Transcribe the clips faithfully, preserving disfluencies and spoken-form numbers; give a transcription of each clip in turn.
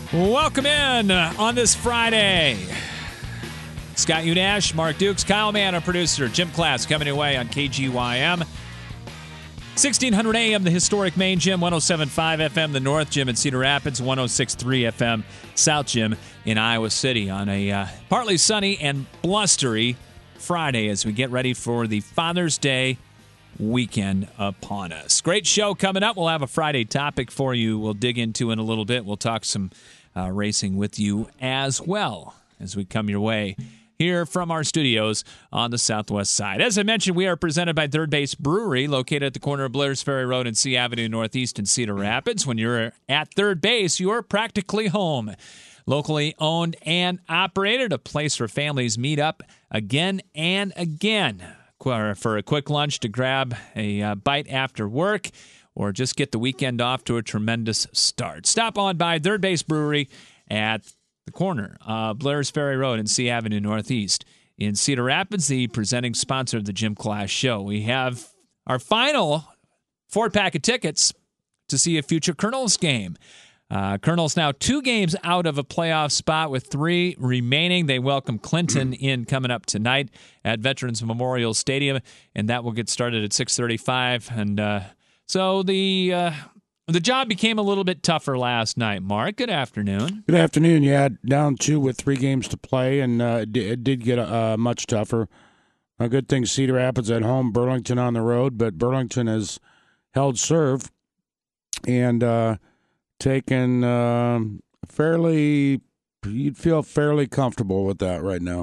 Welcome in on this Friday. Scott Unash, Mark Dukes, Kyle Mann, our producer, Jim Class coming away on K G Y M. sixteen hundred A M, the historic main gym, one oh seven point five F M, the North Gym in Cedar Rapids, one oh six point three F M, South Gym in Iowa City on a uh, partly sunny and blustery Friday as we get ready for the Father's Day weekend upon us. Great show coming up. We'll have a Friday topic for you we'll dig into in a little bit. We'll talk some uh, racing with you as well as we come your way here from our studios on the southwest side. As I mentioned, we are presented by Third Base Brewery, located at the corner of Blair's Ferry Road and C Avenue Northeast in Cedar Rapids. When you're at Third Base, you're practically home. Locally owned and operated, a place where families meet up again and again for a quick lunch to grab a uh, bite after work or just get the weekend off to a tremendous start. Stop on by Third Base Brewery at the corner of Blair's Ferry Road and C Avenue Northeast in Cedar Rapids, the presenting sponsor of the Jim Class Show. We have our final four-pack of tickets to see a future Colonels game. Uh, Colonels now two games out of a playoff spot with three remaining. They welcome Clinton in coming up tonight at Veterans Memorial Stadium, and that will get started at six thirty-five. And uh, so the uh, the job became a little bit tougher last night. Mark, good afternoon. Good afternoon. Yeah, down two with three games to play, and uh, it, it did get uh, much tougher. A good thing Cedar Rapids at home, Burlington on the road, but Burlington has held serve and uh, taken uh, fairly, you'd feel fairly comfortable with that right now.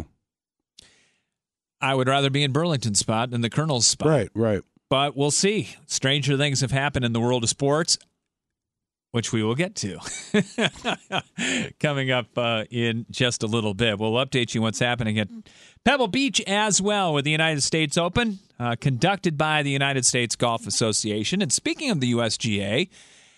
I would rather be in Burlington's spot than the Colonel's spot. Right, right. But we'll see. Stranger things have happened in the world of sports, which we will get to coming up uh, in just a little bit. We'll update you what's happening at Pebble Beach as well with the United States Open, uh, conducted by the United States Golf Association. And speaking of the U S G A,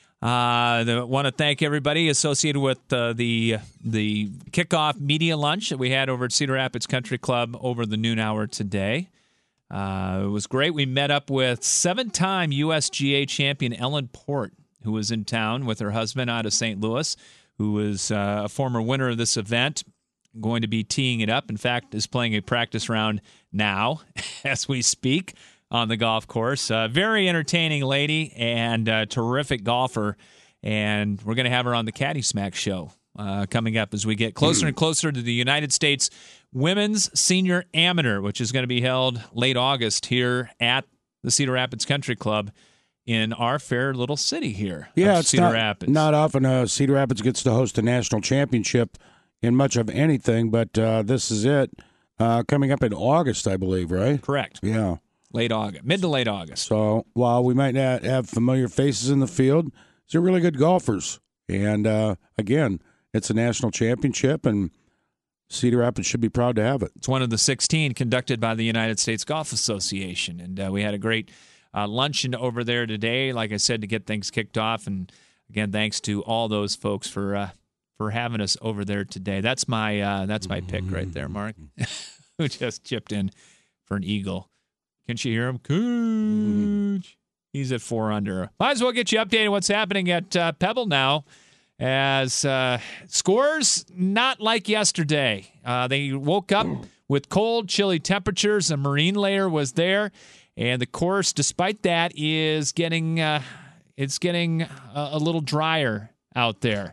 I uh, want to thank everybody associated with uh, the the kickoff media lunch that we had over at Cedar Rapids Country Club over the noon hour today. Uh, it was great. We met up with seven-time U S G A champion Ellen Port, who was in town with her husband out of Saint Louis, who was uh, a former winner of this event, going to be teeing it up. In fact, is playing a practice round now as we speak on the golf course. Uh, very entertaining lady and uh, terrific golfer, and we're going to have her on the Caddy Smack show uh, coming up as we get closer and closer to the United States Women's Senior Amateur, which is going to be held late August here at the Cedar Rapids Country Club in our fair little city here. Yeah, it's Cedar not, Rapids. not often uh, Cedar Rapids gets to host a national championship in much of anything, but uh, this is it. Uh, coming up in August, I believe, right? Correct. Yeah. Late August, mid to late August. So while we might not have familiar faces in the field, they're really good golfers. And uh, again, it's a national championship, and Cedar Rapids should be proud to have it. It's one of the sixteen conducted by the United States Golf Association, and uh, we had a great uh, luncheon over there today, like I said, to get things kicked off. And again, thanks to all those folks for uh, for having us over there today. That's my uh, that's my pick right there, Mark, who just chipped in for an eagle. Can you hear him? Cooch. He's at four under. Might as well get you updated what's happening at uh, Pebble now, as uh, scores not like yesterday. Uh, they woke up with cold, chilly temperatures. A marine layer was there, and the course, despite that, is getting uh, it's getting a, a little drier out there,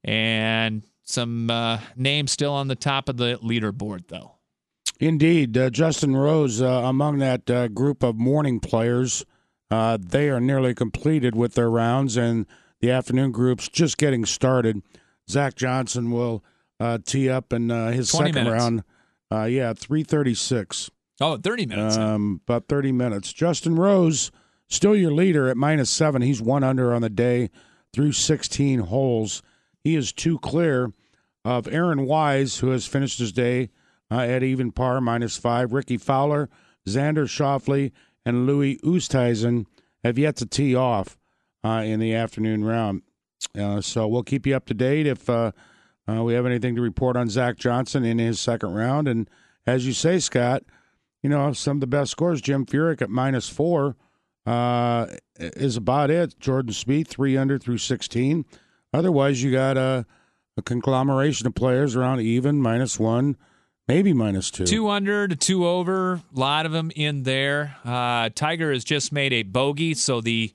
and some uh, names still on the top of the leaderboard, though. Indeed. Uh, Justin Rose, uh, among that uh, group of morning players, uh, they are nearly completed with their rounds, and the afternoon group's just getting started. Zach Johnson will uh, tee up in uh, his second minutes. round. Uh, yeah, three thirty-six. Oh, thirty minutes. Um, about thirty minutes. Justin Rose, still your leader at minus seven. He's one under on the day through sixteen holes. He is two clear of Aaron Wise, who has finished his day Uh, at even par, minus five. Ricky Fowler, Xander Schauffele, and Louis Oosthuizen have yet to tee off uh, in the afternoon round. Uh, so we'll keep you up to date if uh, uh, we have anything to report on Zach Johnson in his second round. And as you say, Scott, you know, some of the best scores, Jim Furyk at minus four uh, is about it. Jordan Spieth, three under through sixteen. Otherwise, you got a, a conglomeration of players around even, minus one, maybe minus two. Two under to two over, a lot of them in there. Uh, Tiger has just made a bogey, so the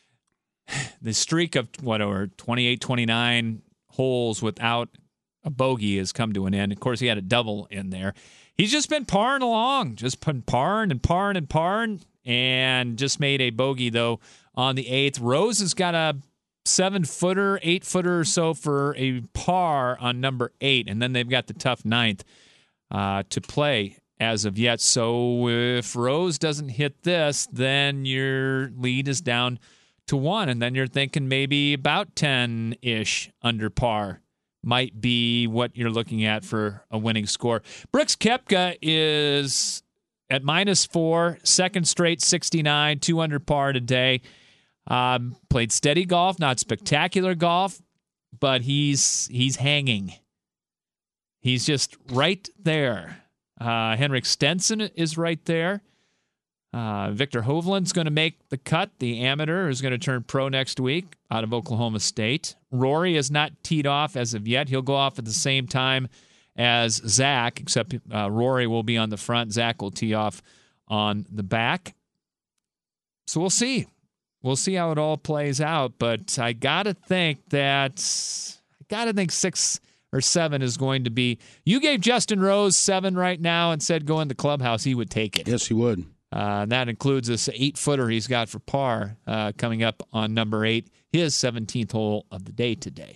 the streak of whatever twenty-eight, twenty-nine holes without a bogey has come to an end. Of course, he had a double in there. He's just been parring along, just been parring and parring and parring, and just made a bogey, though, on the eighth. Rose has got a seven-footer, eight-footer or so for a par on number eight, and then they've got the tough ninth uh, to play as of yet. So if Rose doesn't hit this, then your lead is down to one, and then you're thinking maybe about ten-ish under par might be what you're looking at for a winning score. Brooks Koepka is at minus four, second straight sixty-nine, two under par today. Um, played steady golf, not spectacular golf, but he's he's hanging. He's just right there. Uh, Henrik Stenson is right there. Uh, Victor Hovland's going to make the cut, the amateur, who's going to turn pro next week out of Oklahoma State. Rory is not teed off as of yet. He'll go off at the same time as Zach, except uh, Rory will be on the front. Zach will tee off on the back. So we'll see. We'll see how it all plays out. But I got to think that, I got to think six or seven is going to be. You gave Justin Rose seven right now and said go in the clubhouse. He would take it. Yes, he would. Uh, and that includes this eight-footer he's got for par uh, coming up on number eight, his seventeenth hole of the day today.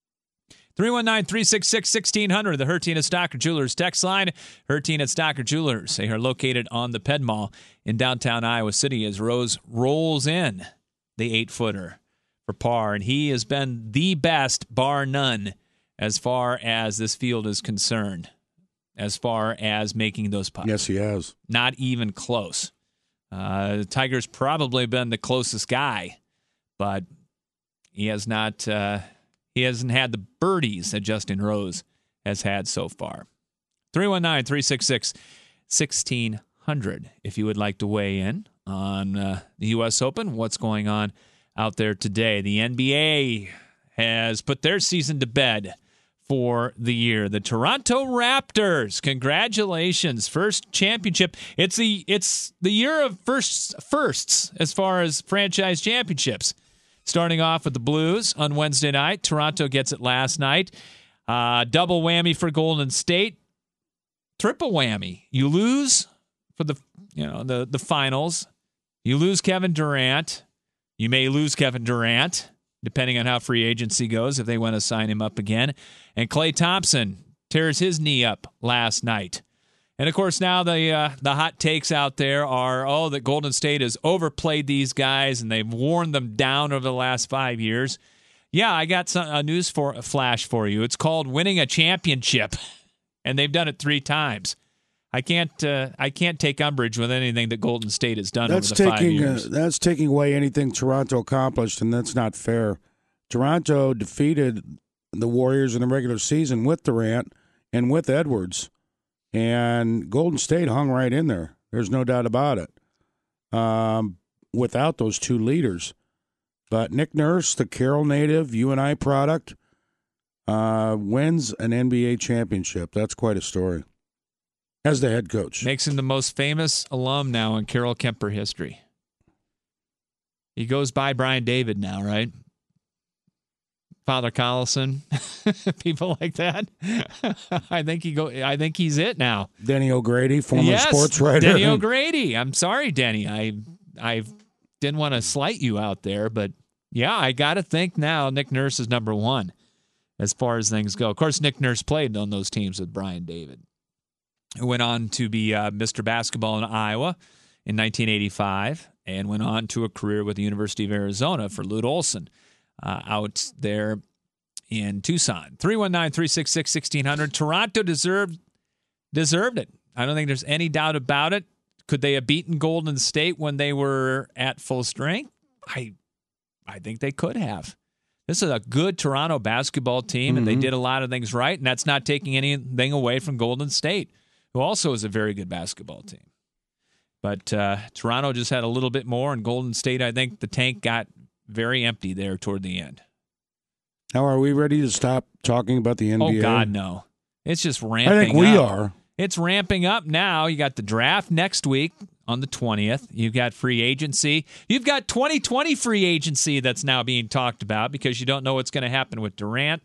three one nine, three six six, one six zero zero, the Hertin at Stocker Jewelers text line. Hertin at Stocker Jewelers. They are located on the Ped Mall in downtown Iowa City as Rose rolls in the eight-footer for par. And he has been the best, bar none, as far as this field is concerned. As far as making those putts. Yes, he has. Not even close. Uh, Tiger's probably been the closest guy, but he has not. Uh, he hasn't had the birdies that Justin Rose has had so far. three one nine, three six six, one six zero zero if you would like to weigh in on uh, the U S Open, what's going on out there today. The N B A has put their season to bed for the year. The Toronto Raptors, congratulations, first championship. It's the it's the year of first firsts as far as franchise championships. Starting off with the Blues on Wednesday night. Toronto gets it last night. Uh, double whammy for Golden State. Triple whammy. You lose for the you know the the finals. You lose Kevin Durant. You may lose Kevin Durant, depending on how free agency goes, if they want to sign him up again. And Klay Thompson tears his knee up last night. And, of course, now the uh, the hot takes out there are, oh, that Golden State has overplayed these guys and they've worn them down over the last five years. Yeah, I got some, a news for, a flash for you. It's called winning a championship, and they've done it three times. I can't uh, I can't take umbrage with anything that Golden State has done that's over the taking, five years. Uh, that's taking away anything Toronto accomplished, and that's not fair. Toronto defeated the Warriors in the regular season with Durant and with Edwards, and Golden State hung right in there. There's no doubt about it. Um, without those two leaders. But Nick Nurse, the Carroll native, U N I product, uh, wins an N B A championship. That's quite a story. As the head coach. Makes him the most famous alum now in Carroll Kemper history. He goes by Brian David now, right? Father Collison, people like that. I think he go. I think he's it now. Denny O'Grady, former yes, sports writer. Denny O'Grady. I'm sorry, Denny. I I didn't want to slight you out there, but yeah, I got to think now Nick Nurse is number one as far as things go. Of course, Nick Nurse played on those teams with Brian David, who went on to be uh, Mister Basketball in Iowa in nineteen eighty-five and went on to a career with the University of Arizona for Lute Olson. Uh, out there in Tucson. three one nine, three six six, one six zero zero. Toronto deserved deserved it. I don't think there's any doubt about it. Could they have beaten Golden State when they were at full strength? I I think they could have. This is a good Toronto basketball team, mm-hmm. and they did a lot of things right, and that's not taking anything away from Golden State, who also is a very good basketball team. But uh, Toronto just had a little bit more, and Golden State, I think the tank got very empty there toward the end. Now, are we ready to stop talking about the N B A? Oh, God, no. It's just ramping I think we up. are. It's ramping up now. You got the draft next week on the twentieth. You've got free agency. You've got twenty twenty free agency that's now being talked about because you don't know what's going to happen with Durant.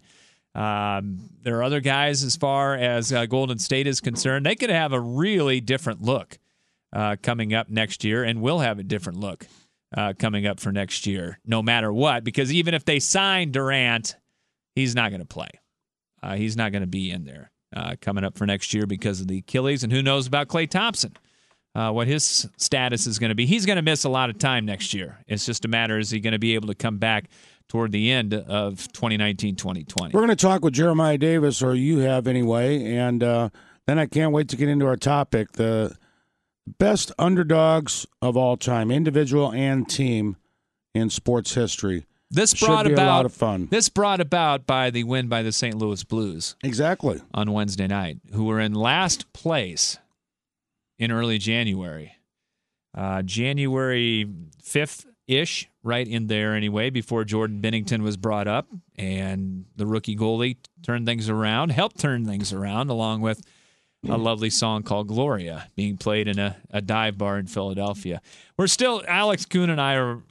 Um, there are other guys as far as uh, Golden State is concerned. They could have a really different look uh, coming up next year and will have a different look uh, coming up for next year, no matter what, because even if they sign Durant, he's not going to play. Uh, he's not going to be in there uh, coming up for next year because of the Achilles, and who knows about Klay Thompson, uh, what his status is going to be. He's going to miss a lot of time next year. It's just a matter, is he going to be able to come back toward the end of twenty nineteen twenty twenty. We're going to talk with Jeremiah Davis, or you have anyway, and uh, then I can't wait to get into our topic, the best underdogs of all time, individual and team, in sports history. This Should brought be about a lot of fun. This brought about by the win by the Saint Louis Blues. Exactly. On Wednesday night, who were in last place in early January. Uh, January fifth-ish, right in there anyway, before Jordan Binnington was brought up, and the rookie goalie turned things around, helped turn things around, along with a lovely song called Gloria being played in a, a dive bar in Philadelphia. We're still, Alex Kuhn and I are,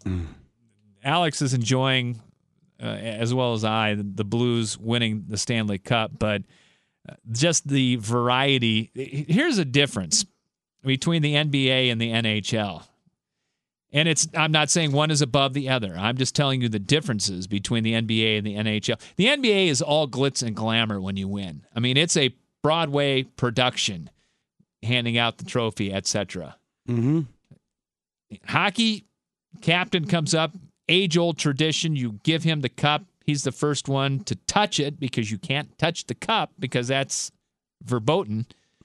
Alex is enjoying, uh, as well as I, the, the Blues winning the Stanley Cup, but just the variety. Here's a difference between the N B A and the N H L. And it's I'm not saying one is above the other. I'm just telling you the differences between the N B A and the N H L. The N B A is all glitz and glamour when you win. I mean, it's a Broadway production, handing out the trophy, et cetera. Mm-hmm. Hockey, captain comes up, age-old tradition. You give him the cup. He's the first one to touch it because you can't touch the cup because that's verboten.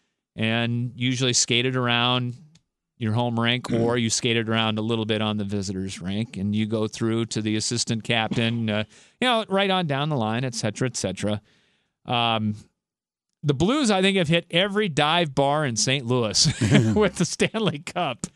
And usually skated around your home rink, or you skated around a little bit on the visitors' rink, and you go through to the assistant captain, uh, you know, right on down the line, et cetera, et cetera. Um, the Blues, I think, have hit every dive bar in Saint Louis with the Stanley Cup.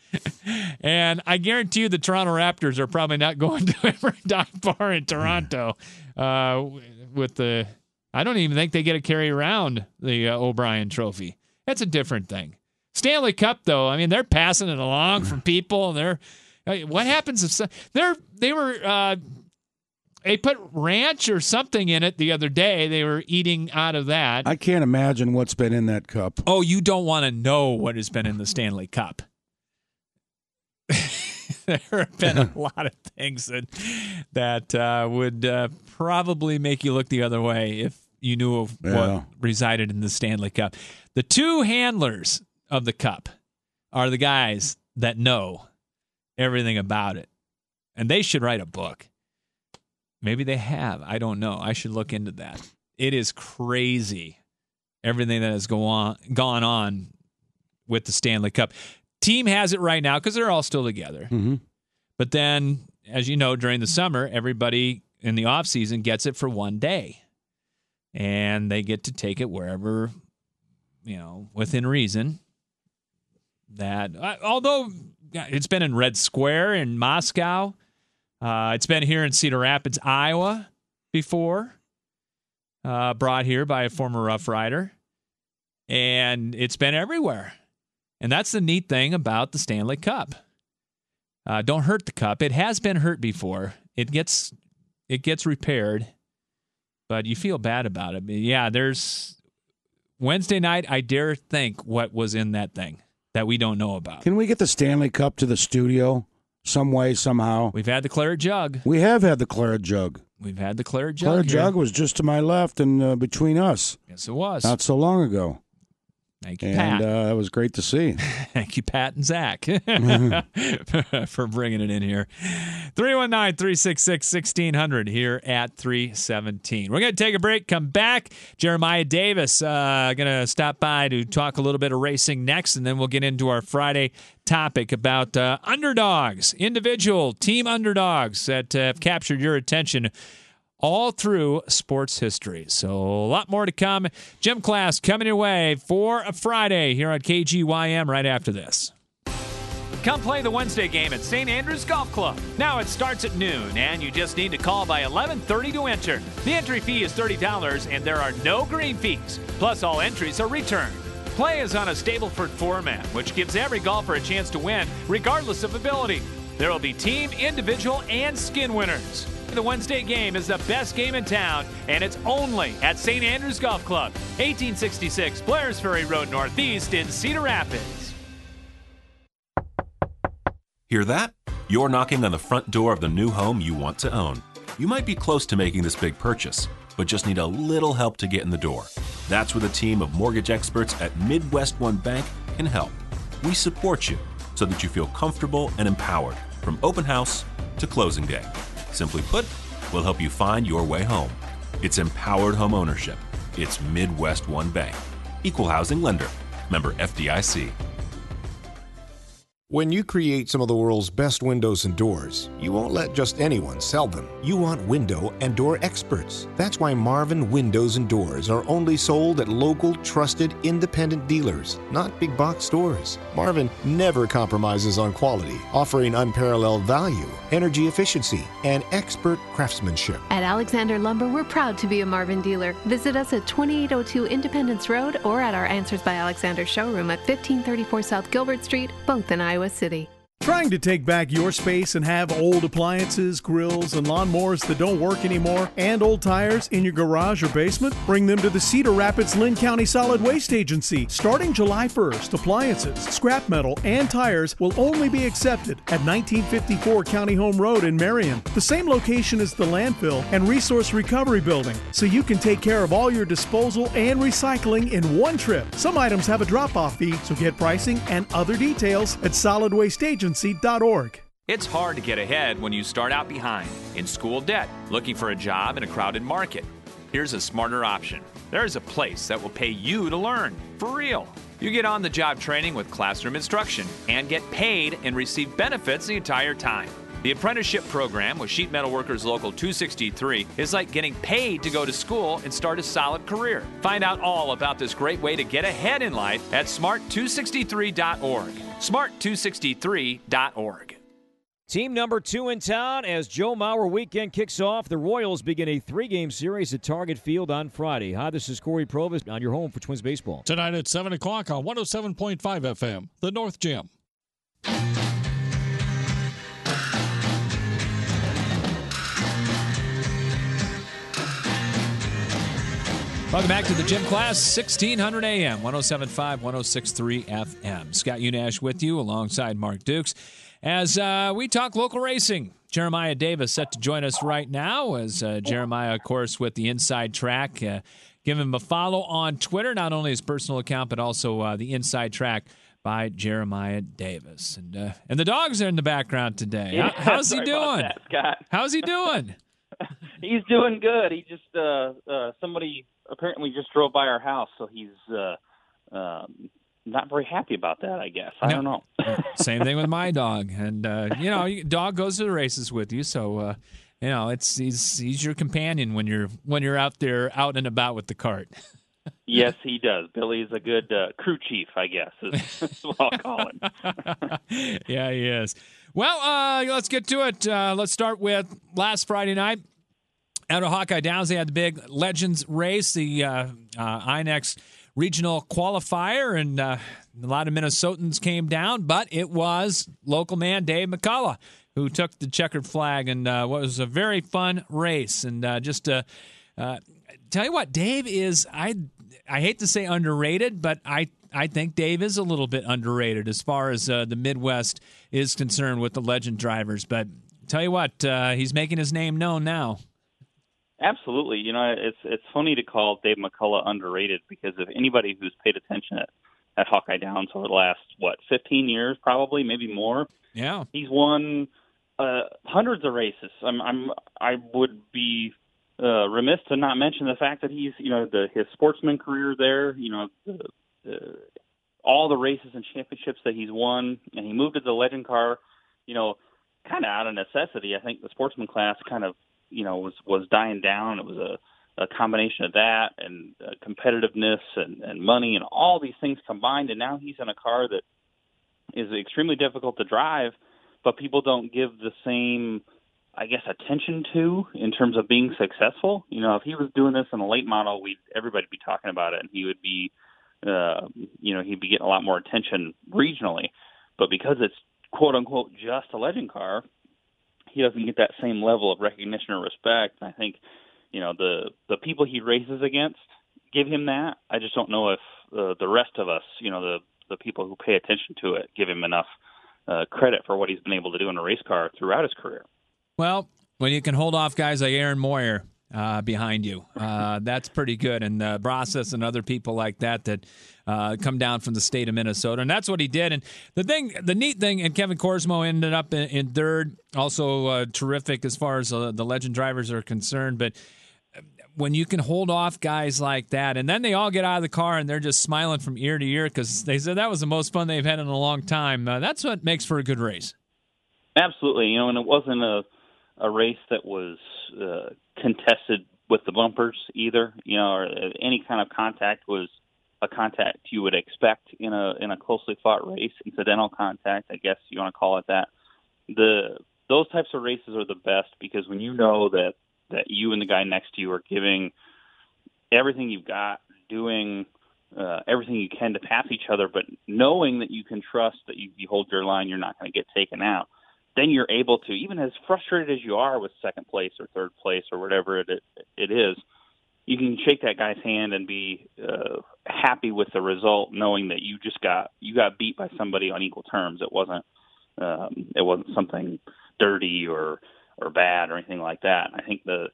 And I guarantee you the Toronto Raptors are probably not going to every dive bar in Toronto uh, with the – I don't even think they get to carry around the uh, O'Brien Trophy. That's a different thing. Stanley Cup, though, I mean, they're passing it along from people. They're what happens if they're they were uh, they put ranch or something in it the other day. They were eating out of that. I can't imagine what's been in that cup. Oh, you don't want to know what has been in the Stanley Cup. There have been a lot of things that that uh, would uh, probably make you look the other way if you knew of Yeah. what resided in the Stanley Cup. The two handlers of the cup are the guys that know everything about it. And they should write a book. Maybe they have. I don't know. I should look into that. It is crazy, everything that has go on, gone on with the Stanley Cup. Team has it right now because they're all still together. Mm-hmm. But then, as you know, during the summer, everybody in the offseason gets it for one day. And they get to take it wherever, you know, within reason. That uh, although it's been in Red Square in Moscow, uh, it's been here in Cedar Rapids, Iowa before, uh, brought here by a former Rough Rider, and it's been everywhere. And that's the neat thing about the Stanley Cup. Uh, don't hurt the cup. It has been hurt before. It gets it gets repaired, but you feel bad about it. But yeah, there's Wednesday night. I dare think what was in that thing that we don't know about. Can we get the Stanley Cup to the studio some way, somehow? We've had the claret jug. We have had the claret jug. We've had the claret jug. Claret here. jug was just to my left and uh, between us. Yes, it was. Not so long ago. Thank you, and, Pat. Uh, that was great to see. Thank you, Pat and Zach, for bringing it in here. three one nine, three six six, one six zero zero here at three seventeen. We're going to take a break, come back. Jeremiah Davis uh, going to stop by to talk a little bit of racing next, and then we'll get into our Friday topic about uh, underdogs, individual team underdogs that uh, have captured your attention all through sports history. So a lot more to come. Gym class coming your way for a Friday here on K G Y M right after this. Come play the Wednesday game at Saint Andrews Golf Club. Now it starts at noon, and you just need to call by eleven thirty to enter. The entry fee is thirty dollars, and there are no green fees. Plus, all entries are returned. Play is on a Stableford format, which gives every golfer a chance to win, regardless of ability. There will be team, individual, and skin winners. The Wednesday game is the best game in town, and it's only at Saint Andrews Golf Club, eighteen sixty-six Blair's Ferry Road Northeast in Cedar Rapids. Hear that? You're knocking on the front door of the new home you want to own. You might be close to making this big purchase, but just need a little help to get in the door. That's where the team of mortgage experts at Midwest One Bank can help. We support you so that you feel comfortable and empowered from open house to closing day. Simply put, we'll help you find your way home. It's empowered home ownership. It's Midwest One Bank. Equal housing lender. Member F D I C. When you create some of the world's best windows and doors, you won't let just anyone sell them. You want window and door experts. That's why Marvin Windows and Doors are only sold at local, trusted, independent dealers, not big box stores. Marvin never compromises on quality, offering unparalleled value, energy efficiency, and expert craftsmanship. At Alexander Lumber, we're proud to be a Marvin dealer. Visit us at twenty-eight oh two Independence Road or at our Answers by Alexander showroom at fifteen thirty-four South Gilbert Street, both in Iowa City. Trying to take back your space and have old appliances, grills, and lawnmowers that don't work anymore, and old tires in your garage or basement? Bring them to the Cedar Rapids Lynn County Solid Waste Agency. Starting July first, appliances, scrap metal, and tires will only be accepted at nineteen fifty-four County Home Road in Marion, the same location as the landfill and resource recovery building, so you can take care of all your disposal and recycling in one trip. Some items have a drop-off fee, so get pricing and other details at solid waste agency dot org. It's hard to get ahead when you start out behind, in school debt, looking for a job in a crowded market. Here's a smarter option. There's a place that will pay you to learn, for real. You get on-the-job training with classroom instruction and get paid and receive benefits the entire time. The apprenticeship program with Sheet Metal Workers Local two sixty-three is like getting paid to go to school and start a solid career. Find out all about this great way to get ahead in life at smart two sixty-three dot org. smart two sixty-three dot org. Team number two in town as Joe Mauer weekend kicks off. The Royals begin a three-game series at Target Field on Friday. Hi, this is Corey Provis on your home for Twins Baseball. Tonight at seven o'clock on one oh seven point five F M, the North Gym. Welcome back to the Gym Class, sixteen hundred A M, one oh seven point five, one oh six point three F M. Scott Unash with you alongside Mark Dukes as uh, we talk local racing. Jeremiah Davis set to join us right now as uh, Jeremiah, of course, with the Inside Track. Uh, give him a follow on Twitter, not only his personal account, but also uh, the Inside Track by Jeremiah Davis. And uh, and the dogs are in the background today. Yeah, How, how's he doing? That, Scott. How's he doing? He's doing good. He just uh, uh, somebody apparently just drove by our house, so he's uh, um, not very happy about that, I guess. I no. don't know. Same thing with my dog. And, uh, you know, dog goes to the races with you, so, uh, you know, it's he's he's your companion when you're when you're out there out and about with the cart. Yes, he does. Billy is a good uh, crew chief, I guess, is, is what I'll call him. Yeah, he is. Well, uh, let's get to it. Uh, let's start with last Friday night. Out of Hawkeye Downs, they had the big Legends race, the uh, uh, I N E X regional qualifier, and uh, a lot of Minnesotans came down, but it was local man Dave McCullough who took the checkered flag, and uh, what was a very fun race. And uh, just to uh, tell you what, Dave is, I I hate to say underrated, but I, I think Dave is a little bit underrated as far as uh, the Midwest is concerned with the Legend drivers. But tell you what, uh, he's making his name known now. Absolutely. You know, it's it's funny to call Dave McCullough underrated because if anybody who's paid attention at, at Hawkeye Downs over the last, what, fifteen years probably, maybe more. Yeah. He's won uh, hundreds of races. I'm, I'm I would be uh, remiss to not mention the fact that he's, you know, the his sportsman career there, you know, the, the, all the races and championships that he's won, and he moved to the Legend car, you know, kind of out of necessity. I think the sportsman class kind of, you know, was, was dying down. It was a, a combination of that and uh, competitiveness and, and money and all these things combined. And now he's in a car that is extremely difficult to drive, but people don't give the same, I guess, attention to in terms of being successful. You know, if he was doing this in a late model, we'd everybody would be talking about it, and he would be, uh, you know, he'd be getting a lot more attention regionally. But because it's quote unquote just a legend car, he doesn't get that same level of recognition or respect. I think, you know, the the people he races against give him that. I just don't know if uh, the rest of us, you know, the the people who pay attention to it, give him enough uh, credit for what he's been able to do in a race car throughout his career. Well, when you can hold off guys like Aaron Moyer uh, behind you, uh, that's pretty good. And uh, Brosses and other people like that that uh, come down from the state of Minnesota, and that's what he did. And the thing, the neat thing, and Kevin Korsmo ended up in, in third, also uh, terrific as far as uh, the legend drivers are concerned. But when you can hold off guys like that, and then they all get out of the car and they're just smiling from ear to ear because they said that was the most fun they've had in a long time, uh, that's what makes for a good race. Absolutely. You know, and it wasn't a, a race that was uh, contested with the bumpers either, you know, or any kind of contact was a contact you would expect in a in a closely fought race, incidental contact, I guess you want to call it that. The those types of races are the best because when you know that that you and the guy next to you are giving everything you've got, doing uh, everything you can to pass each other, but knowing that you can trust that you, you hold your line, you're not going to get taken out, then you're able to, even as frustrated as you are with second place or third place or whatever it it is, you can shake that guy's hand and be uh, happy with the result, knowing that you just got you got beat by somebody on equal terms. It wasn't um, it wasn't something dirty or or bad or anything like that. I think the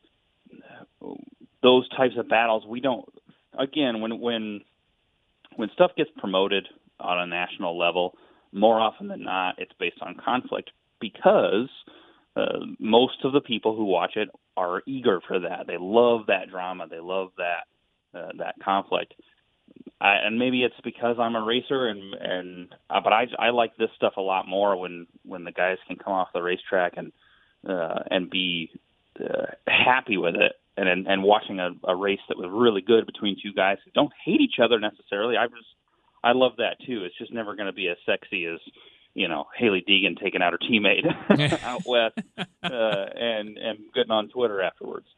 those types of battles, we don't, again, when when when stuff gets promoted on a national level, more often than not, it's based on conflict because uh, most of the people who watch it are eager for that. They love that drama. They love that uh, that conflict. I, and maybe it's because I'm a racer, and and uh, but I I like this stuff a lot more when when the guys can come off the racetrack and uh, and be uh, happy with it, and and, and watching a, a race that was really good between two guys who don't hate each other necessarily. I just I love that too. It's just never going to be as sexy as, you know, Haley Deegan taking out her teammate out west uh, and and getting on Twitter afterwards.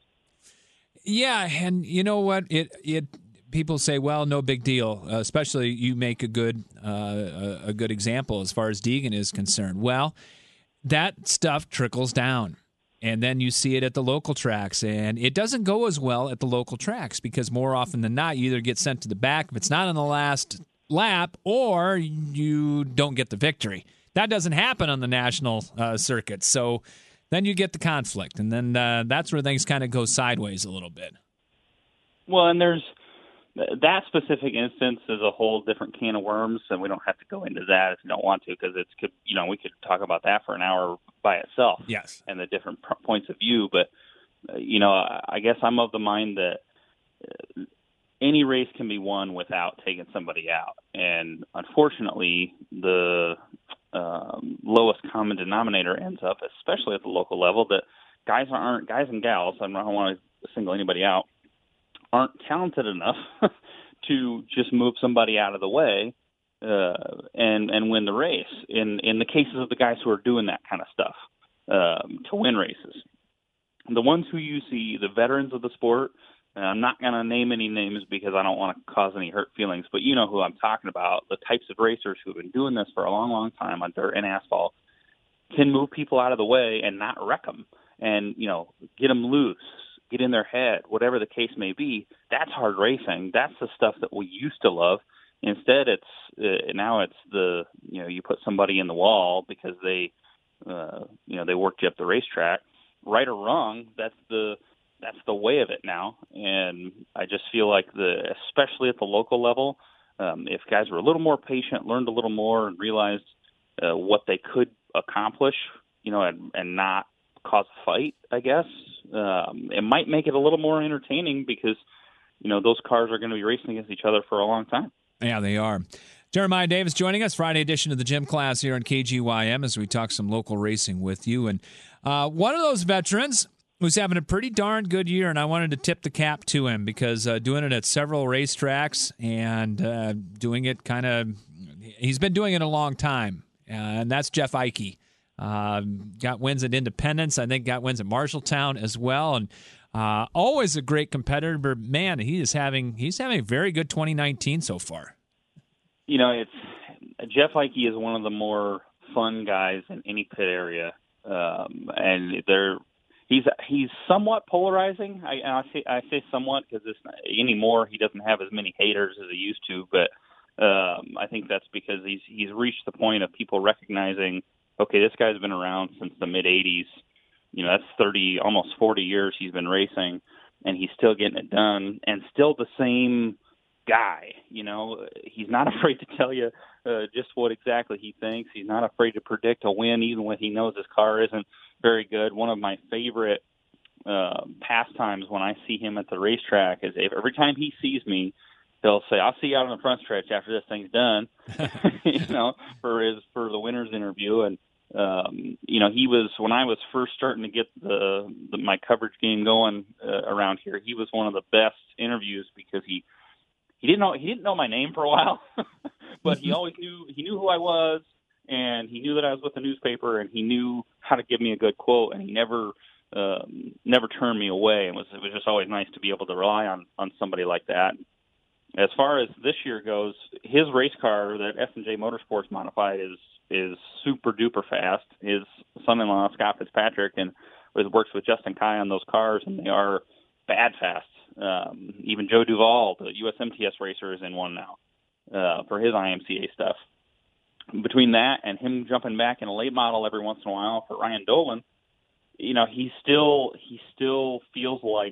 Yeah, and you know what? It it people say, well, no big deal. Uh, especially you make a good uh, a, a good example as far as Deegan is concerned. Well, that stuff trickles down, and then you see it at the local tracks, and it doesn't go as well at the local tracks because more often than not, you either get sent to the back if it's not on the last lap, or you don't get the victory. That doesn't happen on the national uh, circuit. So then you get the conflict, and then uh, that's where things kind of go sideways a little bit. Well, and there's that specific instance is a whole different can of worms, and we don't have to go into that if you don't want to, because it's could you know we could talk about that for an hour by itself. Yes, and the different p- points of view. But uh, you know, I guess I'm of the mind that Uh, any race can be won without taking somebody out. And unfortunately, the um, lowest common denominator ends up, especially at the local level, that guys aren't, guys and gals, I don't want to single anybody out, aren't talented enough to just move somebody out of the way uh, and and win the race. In, in the cases of the guys who are doing that kind of stuff um, to win races. The ones who you see, the veterans of the sport, and I'm not going to name any names because I don't want to cause any hurt feelings, but you know who I'm talking about. The types of racers who have been doing this for a long, long time on dirt and asphalt can move people out of the way and not wreck them and, you know, get them loose, get in their head, whatever the case may be. That's hard racing. That's the stuff that we used to love. Instead, it's uh, now it's the, you know, you put somebody in the wall because they, uh, you know, they worked you up the racetrack. Right or wrong, that's the That's the way of it now, and I just feel like the, especially at the local level, um, if guys were a little more patient, learned a little more, and realized uh, what they could accomplish, you know, and, and not cause a fight, I guess, um, it might make it a little more entertaining because, you know, those cars are going to be racing against each other for a long time. Yeah, they are. Jeremiah Davis joining us, Friday edition of the Gym Class here on K G Y M as we talk some local racing with you. And uh, one of those veterans who's having a pretty darn good year, and I wanted to tip the cap to him because uh, doing it at several racetracks and uh, doing it kind of – he's been doing it a long time. uh, and that's Jeff Ike. Um, got wins at Independence. I think got wins at Marshalltown as well, and uh, always a great competitor. But man, he is having he's having a very good twenty nineteen so far. You know, it's Jeff Ike is one of the more fun guys in any pit area, um, and they're he's he's somewhat polarizing. I, I say I say somewhat because anymore he doesn't have as many haters as he used to, but um, I think that's because he's he's reached the point of people recognizing, okay, this guy's been around since the mid eighties. You know, that's thirty, almost forty years he's been racing, and he's still getting it done, and still the same guy. You know, he's not afraid to tell you uh, just what exactly he thinks. He's not afraid to predict a win, even when he knows his car isn't very good. One of my favorite uh, pastimes when I see him at the racetrack is every time he sees me, he'll say, "I'll see you out on the front stretch after this thing's done," you know, for his for the winner's interview. And um, you know, he was when I was first starting to get the, the my coverage game going uh, around here. He was one of the best interviews because he. He didn't know he didn't know my name for a while, but he always knew he knew who I was, and he knew that I was with the newspaper, and he knew how to give me a good quote, and he never um, never turned me away. It was it was just always nice to be able to rely on on somebody like that. As far as this year goes, his race car that S and J Motorsports modified is is super duper fast. His son-in-law Scott Fitzpatrick and works with Justin Kai on those cars, and they are bad fast. Um, even Joe Duvall, the U S M T S racer, is in one now uh, for his I M C A stuff. Between that and him jumping back in a late model every once in a while for Ryan Dolan, you know, he still he still feels like,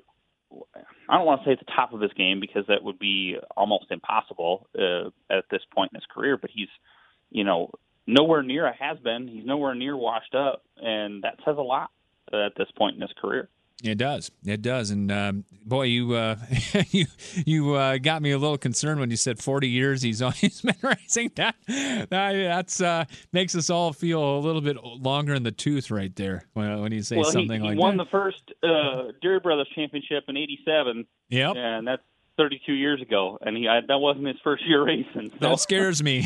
I don't want to say at the top of his game because that would be almost impossible uh, at this point in his career, but he's, you know, nowhere near a has-been. He's nowhere near washed up, and that says a lot uh, at this point in his career. It does. It does. And um, boy, you uh, you you uh, got me a little concerned when you said forty years he's on. He's been racing. That that that's uh, makes us all feel a little bit longer in the tooth right there when, when you say well, something he, like he won that. the first uh, Deere Brothers Championship in eighty-seven. Yep. And that's thirty-two years ago, and he I, that wasn't his first year racing. So. That scares me.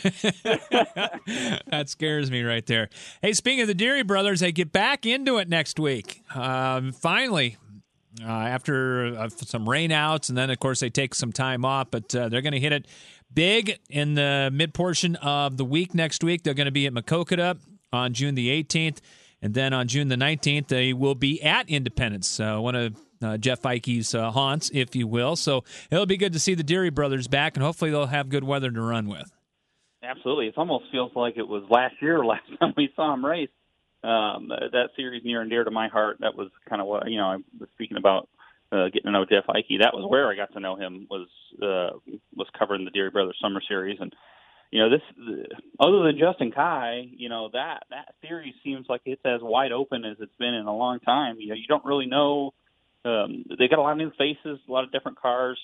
That scares me right there. Hey, speaking of the Deary brothers, they get back into it next week. Um, finally, uh, after uh, some rainouts, and then, of course, they take some time off, but uh, they're going to hit it big in the mid-portion of the week next week. They're going to be at Maquoketa on June the eighteenth, and then on June the nineteenth, they will be at Independence. Uh, one of Uh, Jeff Ike's uh, haunts, if you will. So it'll be good to see the Deary brothers back, and hopefully they'll have good weather to run with. Absolutely. It almost feels like it was last year, last time we saw him race. Um, that series near and dear to my heart. That was kind of what, you know, I was speaking about uh, getting to know Jeff Ike. That was where I got to know him, was uh, was covering the Deary Brothers Summer Series. And, you know, this, other than Justin Kai, you know, that, that series seems like it's as wide open as it's been in a long time. You know, you don't really know. Um, they got a lot of new faces, a lot of different cars,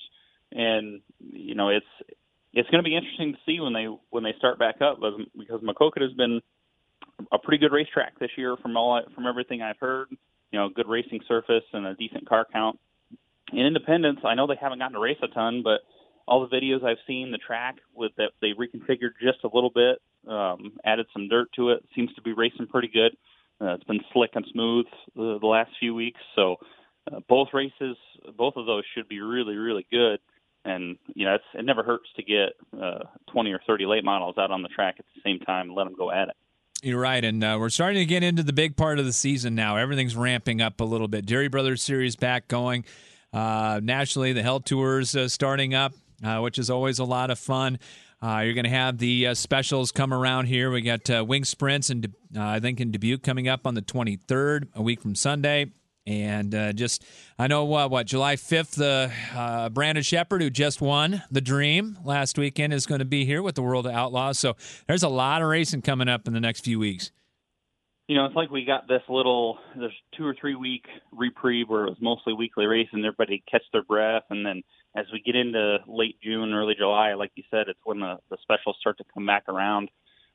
and you know it's it's going to be interesting to see when they when they start back up, because Maquoketa has been a pretty good racetrack this year from all from everything I've heard. You know, good racing surface and a decent car count. In Independence, I know they haven't gotten to race a ton, but all the videos I've seen, the track with that they reconfigured just a little bit, um, added some dirt to it, seems to be racing pretty good. Uh, it's been slick and smooth uh, the last few weeks, so. Uh, both races, both of those should be really, really good. And, you know, it's, it never hurts to get uh, twenty or thirty late models out on the track at the same time and let them go at it. You're right, and uh, we're starting to get into the big part of the season now. Everything's ramping up a little bit. Deary Brothers Series back going. Uh, nationally, the Hell Tours uh, starting up, uh, which is always a lot of fun. Uh, you're going to have the uh, specials come around here. We got uh, Wing Sprints, and uh, I think in Dubuque coming up on the twenty-third, a week from Sunday. And uh, just, I know, uh, what, July fifth, the uh, Brandon Shepard, who just won the Dream last weekend, is going to be here with the World of Outlaws. So there's a lot of racing coming up in the next few weeks. You know, it's like we got this little, there's two or three week reprieve where it was mostly weekly racing. Everybody catch their breath. And then as we get into late June, early July, like you said, it's when the, the specials start to come back around.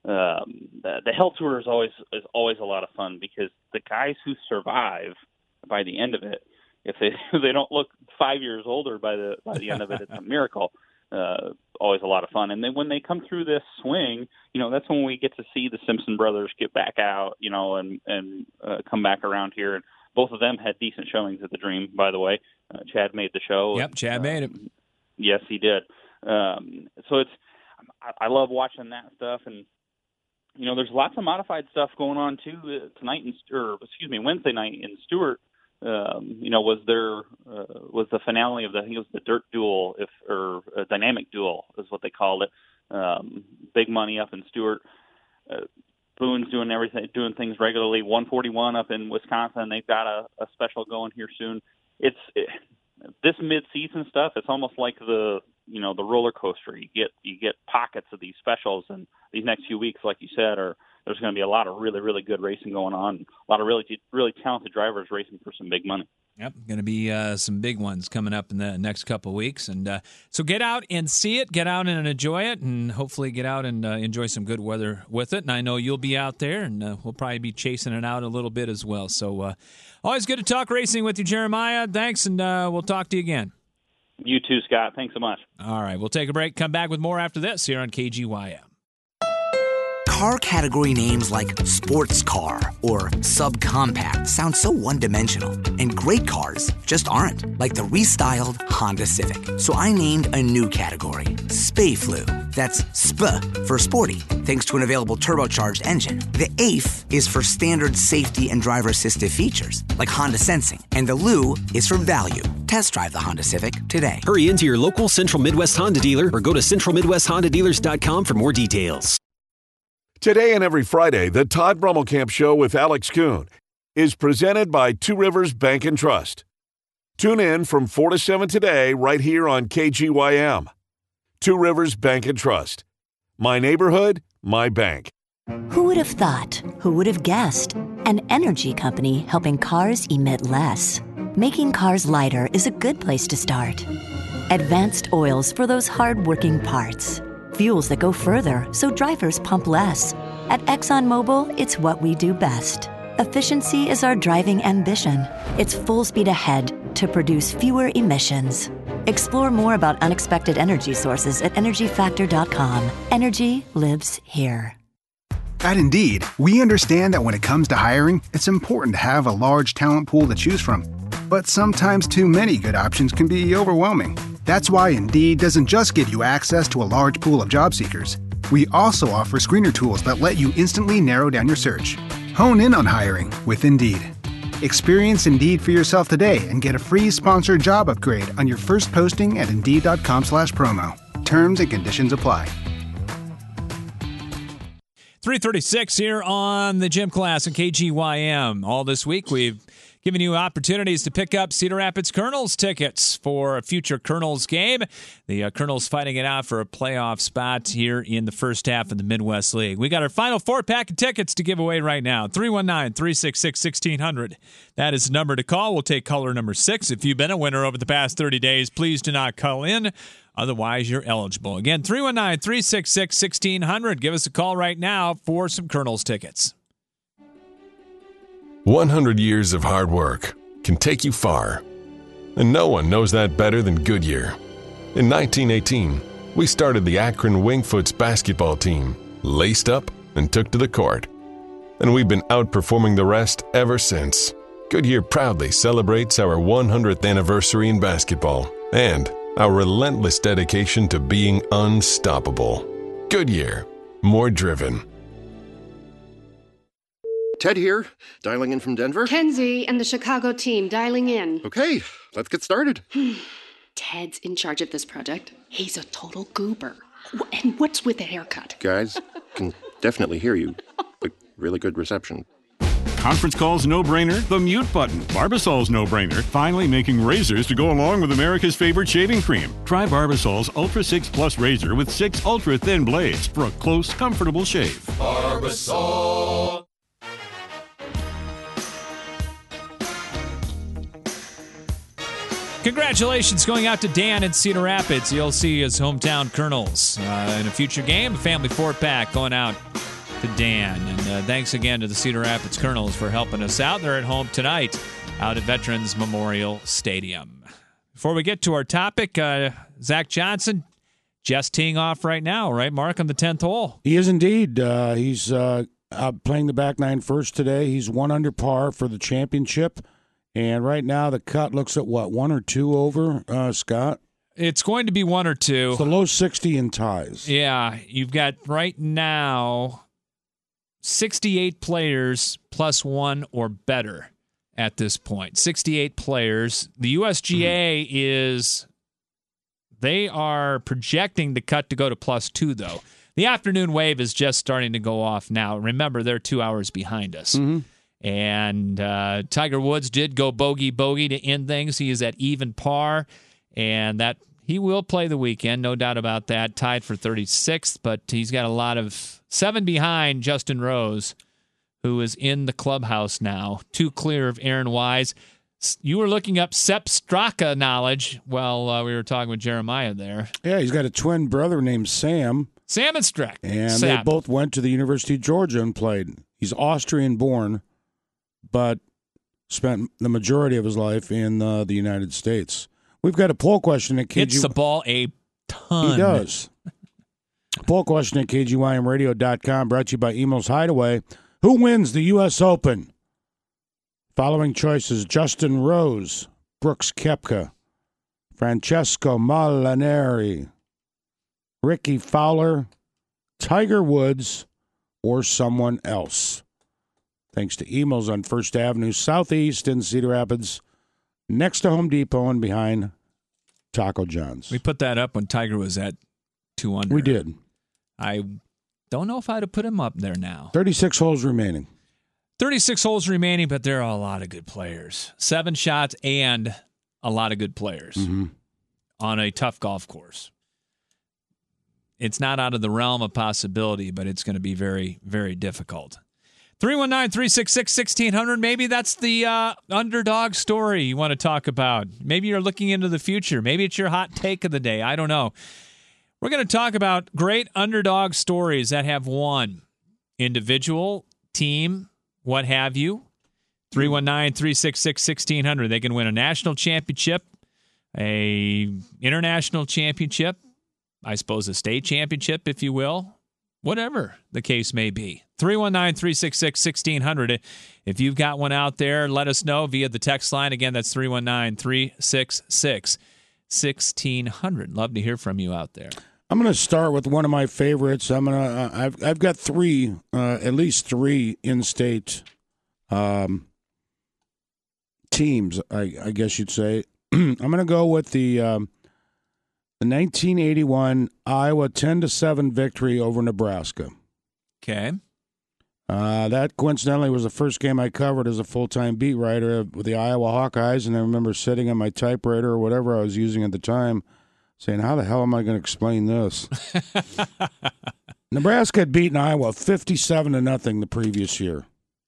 Um, the, the Hell Tour is always, is always a lot of fun, because the guys who survive by the end of it, if they if they don't look five years older by the by the end of it, it's a miracle. Uh, always a lot of fun. And then when they come through this swing, you know, that's when we get to see the Simpson brothers get back out, you know, and and uh, come back around here. And both of them had decent showings at the Dream, by the way. Uh, Chad made the show. Yep, Chad uh, made it. Yes, he did. Um, so it's I, I love watching that stuff, and you know, there's lots of modified stuff going on too uh, tonight, in, or excuse me, Wednesday night in Stewart. Um, you know, was there uh, was the finale of the I think it was the Dirt Duel, if or a Dynamic Duel is what they called it. Um, big money up in Stewart. Uh, Boone's doing everything, doing things regularly. one forty-one up in Wisconsin. They've got a, a special going here soon. It's it, this mid-season stuff. It's almost like the you know the roller coaster. You get you get pockets of these specials, and these next few weeks, like you said, are there's going to be a lot of really really good racing going on. A lot of really really talented drivers racing for some big money. Yep, going to be uh, some big ones coming up in the next couple of weeks. And uh, so get out and see it, get out and enjoy it, and hopefully get out and uh, enjoy some good weather with it. And I know you'll be out there, and uh, we'll probably be chasing it out a little bit as well. So uh, always good to talk racing with you, Jeremiah. Thanks, and uh, we'll talk to you again. You too, Scott. Thanks so much. All right, we'll take a break, come back with more after this here on K G Y M. Car category names like sports car or subcompact sound so one-dimensional, and great cars just aren't, like the restyled Honda Civic. So I named a new category, Spayflu. That's S P for sporty, thanks to an available turbocharged engine. The A F is for standard safety and driver assistive features, like Honda Sensing. And the L U is for value. Test drive the Honda Civic today. Hurry into your local Central Midwest Honda dealer or go to central midwest honda dealers dot com for more details. Today and every Friday, the Todd Brummelkamp Show with Alex Kuhn is presented by Two Rivers Bank and Trust. Tune in from four to seven today right here on K G Y M. Two Rivers Bank and Trust. My neighborhood, my bank. Who would have thought? Who would have guessed? An energy company helping cars emit less. Making cars lighter is a good place to start. Advanced oils for those hard-working parts. Fuels that go further so drivers pump less. At ExxonMobil, it's what we do best. Efficiency is our driving ambition. It's full speed ahead to produce fewer emissions. Explore more about unexpected energy sources at energy factor dot com. Energy lives here. At Indeed, we understand that when it comes to hiring, it's important to have a large talent pool to choose from. But sometimes too many good options can be overwhelming. That's why Indeed doesn't just give you access to a large pool of job seekers. We also offer screener tools that let you instantly narrow down your search. Hone in on hiring with Indeed. Experience Indeed for yourself today and get a free sponsored job upgrade on your first posting at Indeed dot com slash promo. Terms and conditions apply. three thirty-six here on the Gym Class and K G Y M. All this week we've giving you opportunities to pick up Cedar Rapids Colonels tickets for a future Colonels game. The uh, Colonels fighting it out for a playoff spot here in the first half of the Midwest League. We got our final four-pack of tickets to give away right now. three one nine, three six six, one six zero zero. That is the number to call. We'll take caller number six. If you've been a winner over the past thirty days, please do not call in. Otherwise, you're eligible. Again, three one nine, three six six, one six zero zero. Give us a call right now for some Colonels tickets. one hundred years of hard work can take you far. And no one knows that better than Goodyear. In nineteen eighteen, we started the Akron Wingfoots basketball team, laced up and took to the court. And we've been outperforming the rest ever since. Goodyear proudly celebrates our one hundredth anniversary in basketball and our relentless dedication to being unstoppable. Goodyear, more driven. Ted here, dialing in from Denver. Kenzie and the Chicago team dialing in. Okay, let's get started. Ted's in charge of this project. He's a total goober. And what's with the haircut? Guys, can definitely hear you. Like, really good reception. Conference call's no-brainer, the mute button. Barbasol's no-brainer, finally making razors to go along with America's favorite shaving cream. Try Barbasol's Ultra six Plus razor with six ultra-thin blades for a close, comfortable shave. Barbasol. Congratulations going out to Dan in Cedar Rapids. You'll see his hometown Colonels uh, in a future game. A family four-pack going out to Dan. And uh, thanks again to the Cedar Rapids Colonels for helping us out. They're at home tonight out at Veterans Memorial Stadium. Before we get to our topic, uh, Zach Johnson just teeing off right now, right, Mark, on the tenth hole. He is indeed. Uh, he's uh, out playing the back nine first today. He's one under par for the championship. And right now the cut looks at, what, one or two over, uh, Scott? It's going to be one or two. It's the low sixty in ties. Yeah, you've got right now sixty-eight players plus one or better at this point. sixty-eight players. The U S G A mm-hmm. is, they are projecting the cut to go to plus two, though. The afternoon wave is just starting to go off now. Remember, they're two hours behind us. Mm-hmm. And uh, Tiger Woods did go bogey-bogey to end things. He is at even par, and that he will play the weekend, no doubt about that. Tied for thirty-sixth, but he's got a lot of seven behind Justin Rose, who is in the clubhouse now, two clear of Aaron Wise. You were looking up Sepp Straka knowledge while uh, we were talking with Jeremiah there. Yeah, he's got a twin brother named Sam. Sam and Straka. And Sepp. They both went to the University of Georgia and played. He's Austrian-born, but spent the majority of his life in uh, the United States. We've got a poll question at K G. Hits the ball a ton. He does. Poll question at K G Y M radio dot com, brought to you by Emo's Hideaway. Who wins the U S Open? Following choices: Justin Rose, Brooks Koepka, Francesco Molinari, Ricky Fowler, Tiger Woods, or someone else. Thanks to Emo's on First Avenue Southeast in Cedar Rapids, next to Home Depot and behind Taco John's. We put that up when Tiger was at two under. We did. I don't know if I'd have put him up there now. thirty-six holes remaining. thirty-six holes remaining, but there are a lot of good players. Seven shots and a lot of good players mm-hmm. on a tough golf course. It's not out of the realm of possibility, but it's going to be very, very difficult. three one nine, three six six, one six zero zero. Maybe that's the uh, underdog story you want to talk about. Maybe you're looking into the future. Maybe it's your hot take of the day. I don't know. We're going to talk about great underdog stories that have won. Individual, team, what have you. three one nine, three six six, one six zero zero. They can win a national championship, a international championship, I suppose a state championship, if you will. Whatever the case may be. three one nine, three six six, one six zero zero. If you've got one out there, let us know via the text line. Again, that's three one nine, three six six, one six zero zero. Love to hear from you out there. I'm going to start with one of my favorites. I'm going to. Uh, I've I've got three, uh, at least three in-state um, teams. I, I guess you'd say. I'm going to go with the um, the nineteen eighty-one Iowa ten to seven victory over Nebraska. Okay. Uh, that coincidentally was the first game I covered as a full-time beat writer with the Iowa Hawkeyes, and I remember sitting on my typewriter or whatever I was using at the time, saying, how the hell am I going to explain this? Nebraska had beaten Iowa fifty-seven to nothing the previous year.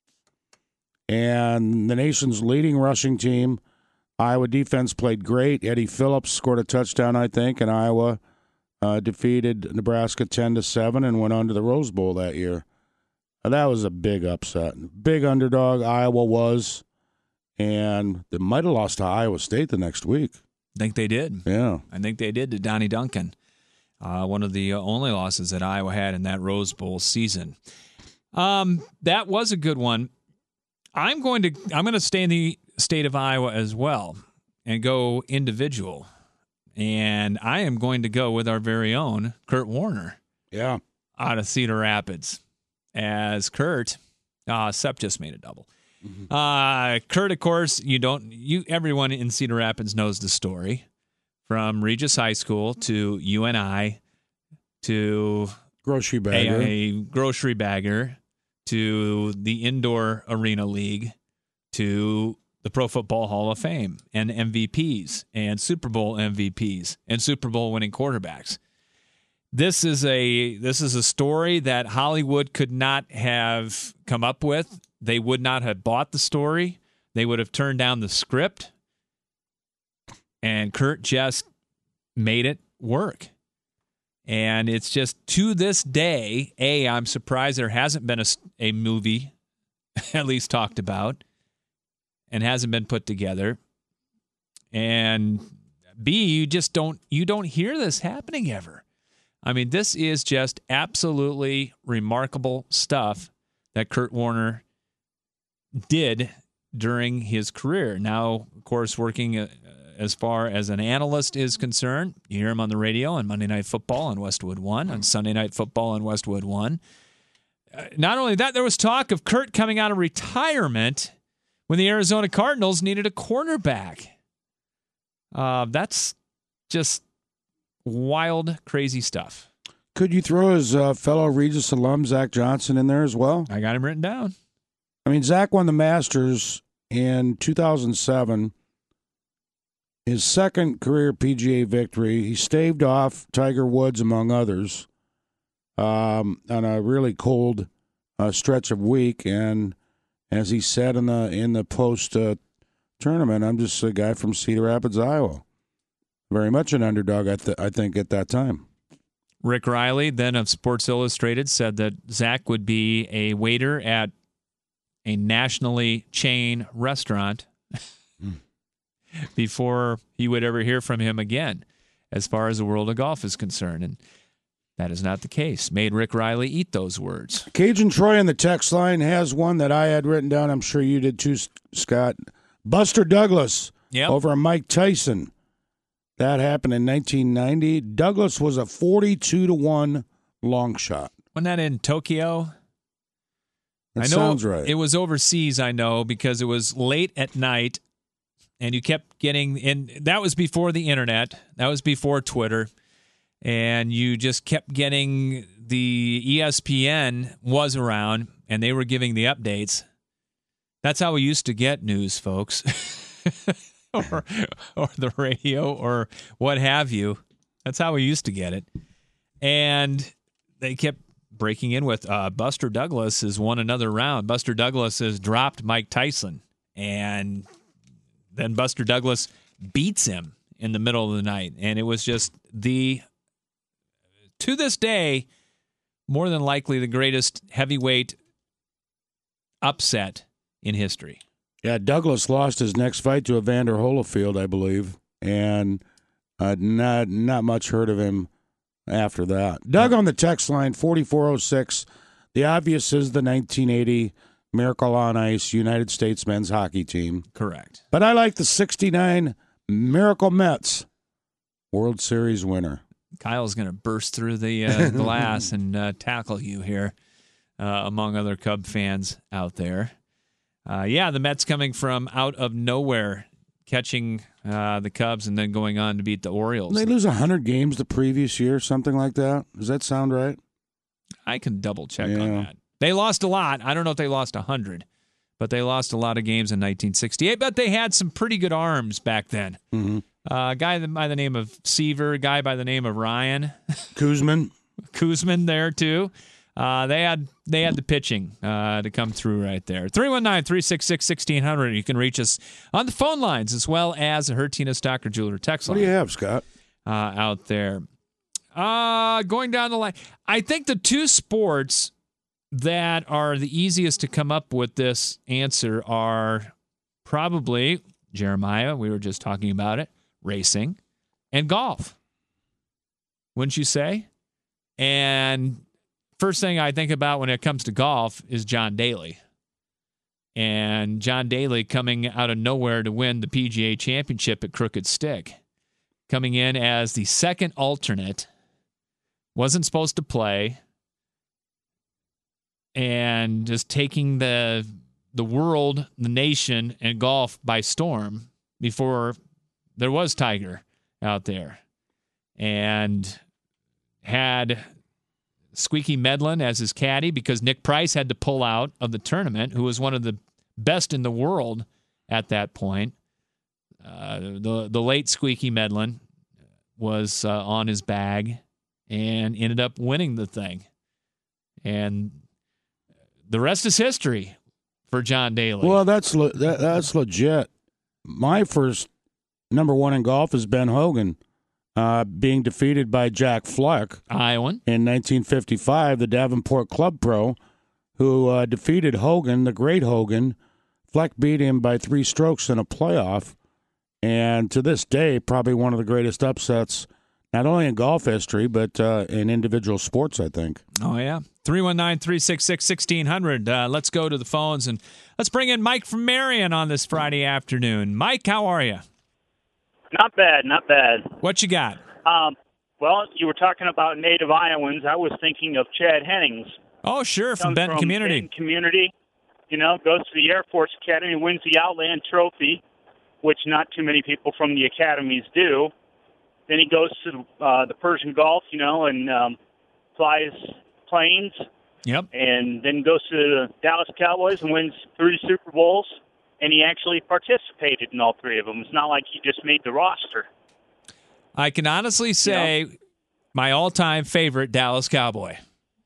And the nation's leading rushing team, Iowa defense played great. Eddie Phillips scored a touchdown, I think, and Iowa uh, defeated Nebraska ten to seven and went on to the Rose Bowl that year. Now, that was a big upset. Big underdog Iowa was, and they might have lost to Iowa State the next week. I think they did. Yeah. I think they did to Donnie Duncan. Uh, one of the only losses that Iowa had in that Rose Bowl season. Um, that was a good one. I'm going to I'm going to stay in the state of Iowa as well and go individual. And I am going to go with our very own Kurt Warner. Yeah. Out of Cedar Rapids. As Kurt, uh, Sepp just made a double. Mm-hmm. Uh, Kurt, of course, you don't. You everyone in Cedar Rapids knows the story, from Regis High School to U N I to grocery bagger, a, a grocery bagger to the Indoor Arena League to the Pro Football Hall of Fame and M V Ps and Super Bowl M V Ps and Super Bowl winning quarterbacks. This is a this is a story that Hollywood could not have come up with. They would not have bought the story. They would have turned down the script. And Kurt just made it work. And it's just, to this day, A, I'm surprised there hasn't been a, a movie at least talked about and hasn't been put together. And B, you just don't you don't hear this happening ever. I mean, this is just absolutely remarkable stuff that Kurt Warner did during his career. Now, of course, working uh, as far as an analyst is concerned, you hear him on the radio on Monday Night Football on Westwood One, on Sunday Night Football on Westwood One. Uh, not only that, there was talk of Kurt coming out of retirement when the Arizona Cardinals needed a cornerback. Uh, that's just wild, crazy stuff. Could you throw his uh, fellow Regis alum, Zach Johnson, in there as well? I got him written down. I mean, Zach won the Masters in two thousand seven, his second career P G A victory. He staved off Tiger Woods, among others, um, on a really cold uh, stretch of week. And as he said in the in the post uh, tournament, I'm just a guy from Cedar Rapids, Iowa. Very much an underdog, I, th- I think, at that time. Rick Riley, then of Sports Illustrated, said that Zach would be a waiter at a nationally chain restaurant before he would ever hear from him again, as far as the world of golf is concerned. And that is not the case. Made Rick Riley eat those words. Cajun Troy on the text line has one that I had written down. I'm sure you did too, Scott. Buster Douglas yep. over on Mike Tyson. That happened in nineteen ninety. Douglas was a forty-two to one long shot. Wasn't that in Tokyo? That I know sounds right. It was overseas, I know, because it was late at night, and you kept getting in. That was before the internet. That was before Twitter, and you just kept getting the E S P N was around, and they were giving the updates. That's how we used to get news, folks, or or the radio, or what have you. That's how we used to get it, and they kept breaking in with uh, Buster Douglas has won another round. Buster Douglas has dropped Mike Tyson, and then Buster Douglas beats him in the middle of the night. And it was just the, to this day, more than likely the greatest heavyweight upset in history. Yeah, Douglas lost his next fight to Evander Holyfield, I believe, and uh, not not much heard of him after that. Doug on the text line, forty-four oh six. The obvious is the nineteen eighty Miracle on Ice United States men's hockey team. Correct. But I like the sixty-nine Miracle Mets World Series winner. Kyle's going to burst through the uh, glass and uh, tackle you here, uh, among other Cub fans out there. Uh, yeah, the Mets coming from out of nowhere, catching uh, the Cubs and then going on to beat the Orioles. Did they lose one hundred games the previous year, something like that? Does that sound right? I can double check yeah. on that. They lost a lot. I don't know if they lost one hundred, but they lost a lot of games in nineteen sixty-eight. But they had some pretty good arms back then. Mm-hmm. Uh, a guy by the name of Seaver, a guy by the name of Ryan. Kuzman. Kuzman there, too. Uh, they had they had the pitching uh, to come through right there. three one nine, three six six, one six zero zero. You can reach us on the phone lines as well as the Hertina Stocker Jeweler text line. What do you have, Scott? Uh, out there. Uh, going down the line. I think the two sports that are the easiest to come up with this answer are probably, Jeremiah, we were just talking about it, racing and golf. Wouldn't you say? And first thing I think about when it comes to golf is John Daly. And John Daly coming out of nowhere to win the P G A Championship at Crooked Stick. Coming in as the second alternate. Wasn't supposed to play. And just taking the the world, the nation, and golf by storm before there was Tiger out there. And had Squeaky Medlin as his caddy because Nick Price had to pull out of the tournament, who was one of the best in the world at that point. Uh, the the late Squeaky Medlin was uh, on his bag and ended up winning the thing. And the rest is history for John Daly. Well, that's le- that, that's legit. My first number one in golf is Ben Hogan. Uh, being defeated by Jack Fleck, Iowan, in nineteen fifty-five, the Davenport Club Pro, who uh, defeated Hogan, the great Hogan. Fleck beat him by three strokes in a playoff, and to this day, probably one of the greatest upsets Not only in golf history, but uh, in individual sports, I think. Oh, yeah. three one nine, three six six, one six zero zero. Uh, let's go to the phones, and let's bring in Mike from Marion on this Friday afternoon. Mike, how are you? Not bad, not bad. What you got? Um, well, you were talking about native Iowans. I was thinking of Chad Hennings. Oh, sure, from Comes Benton from Community. Benton Community. You know, goes to the Air Force Academy, wins the Outland Trophy, which not too many people from the academies do. Then he goes to uh, the Persian Gulf, you know, and um, flies planes. Yep. And then goes to the Dallas Cowboys and wins three Super Bowls. And he actually participated in all three of them. It's not like he just made the roster. I can honestly say You know? my all-time favorite Dallas Cowboy.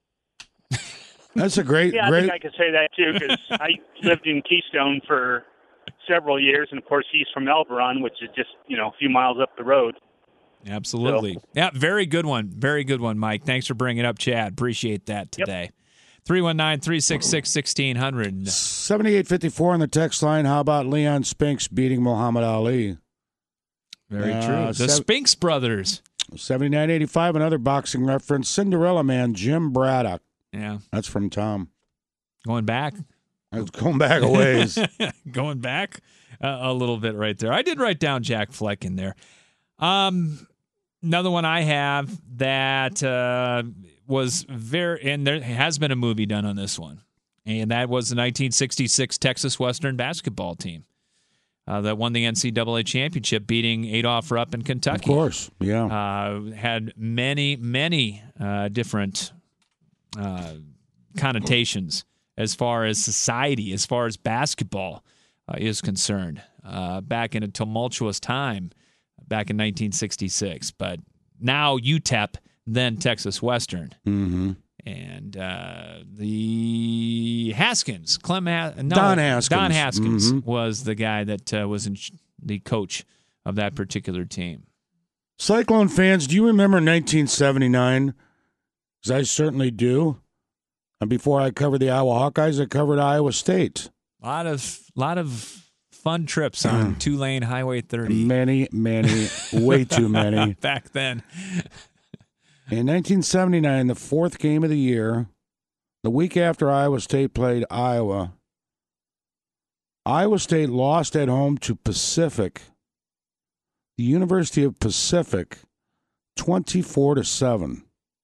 That's a great, Yeah, I great. think I could say that, too, because I lived in Keystone for several years. And, of course, he's from Elberon, which is just, you know, a few miles up the road. Absolutely. So. Yeah, very good one. Very good one, Mike. Thanks for bringing it up, Chad. Appreciate that today. three one nine, three six six, one six zero zero. seventy-eight fifty-four on the text line. How about Leon Spinks beating Muhammad Ali? Very Uh, true. The sev- Spinks brothers. seventy-nine eighty-five, another boxing reference. Cinderella Man, Jim Braddock. Yeah. That's from Tom. Going back? That's going back a ways. Going back uh, a little bit right there. I did write down Jack Fleck in there. Um, another one I have that uh, was very, and there has been a movie done on this one, and that was the nineteen sixty-six Texas Western basketball team uh, that won the N C double A championship, beating Adolph Rupp in Kentucky. Of course, yeah. Uh, had many, many uh, different uh, connotations as far as society, as far as basketball uh, is concerned, uh, back in a tumultuous time back in nineteen sixty-six. But now U T E P, then Texas Western. Mm-hmm. And uh, the Haskins, Clem ha- no, Don Haskins. Don Haskins Mhm. was the guy that uh, was in ch- the coach of that particular team. Cyclone fans, do you remember nineteen seventy-nine? Because I certainly do. And before I covered the Iowa Hawkeyes, I covered Iowa State. A lot of lot of fun trips on Mm. two-lane Highway thirty. Many, many, way too many. Back then. In nineteen seventy-nine, the fourth game of the year, the week after Iowa State played Iowa, Iowa State lost at home to Pacific, the University of Pacific, twenty-four to seven.